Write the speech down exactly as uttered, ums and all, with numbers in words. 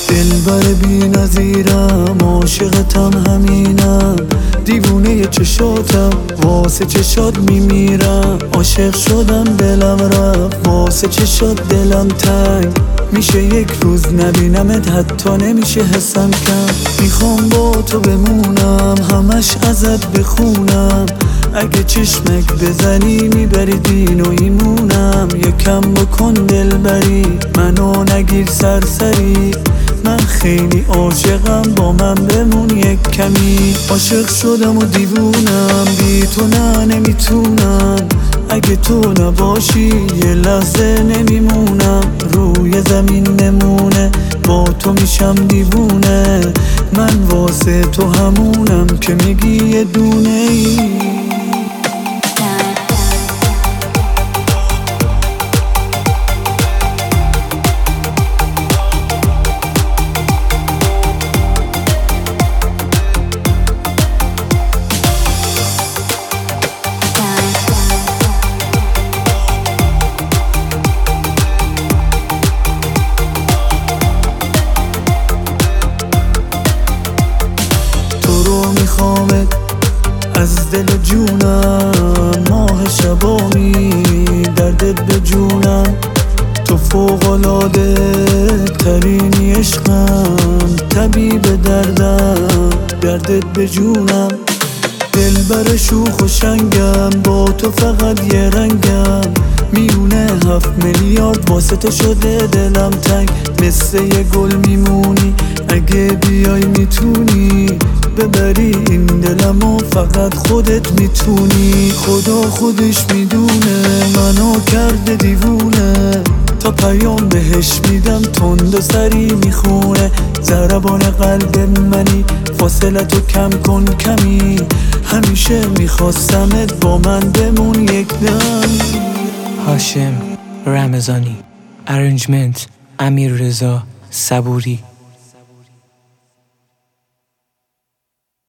دلبر بی نظیرم، عاشقتم همینم، دیوونه چشاتم، واسه چشات میمیرم. عاشق شدم دلم رفت، واسه چشات دلم تنگ میشه. یک روز نبینمت حتی نمیشه حسم کم. میخوام با تو بمونم، همش ازت بخونم. اگه چشمک بزنی میبری دین و ایمونم. یکم بکن دلبری، منو نگیر سرسری. من خیلی عاشقم، با من بمون یک کمی. عاشق شدم و دیوونم، بی تو نه نمیتونم. اگه تو نباشی یه لحظه نمیمونم. روی زمین نمونه، با تو میشم دیوونه. من واسه تو همونم که میگی یه دونه ای. میخوامت از دل جونم، ماه شبامی دردت به جونم. تو فوق‌العاده ترینی عشقم، طبیب دردم، دردت به جونم. دلبر شوخ و شنگم، با تو فقط یه رنگم. میونه هفت میلیارد واسه تو شده دلم تنگ. مثل یه گل میمونی، اگه بیای میتونی ببری این دلمو، فقط خودت میتونی. خدا خودش میدونه منو کرده دیوونه. تا پیام بهش میدم تند و سری میخونه. ضربان قلب منی، فاصلتو کم کن کمی. همیشه میخواستمت با من بمون یک دم. هاشم رمضانی، ارنجمنت امیر رضا صبوری.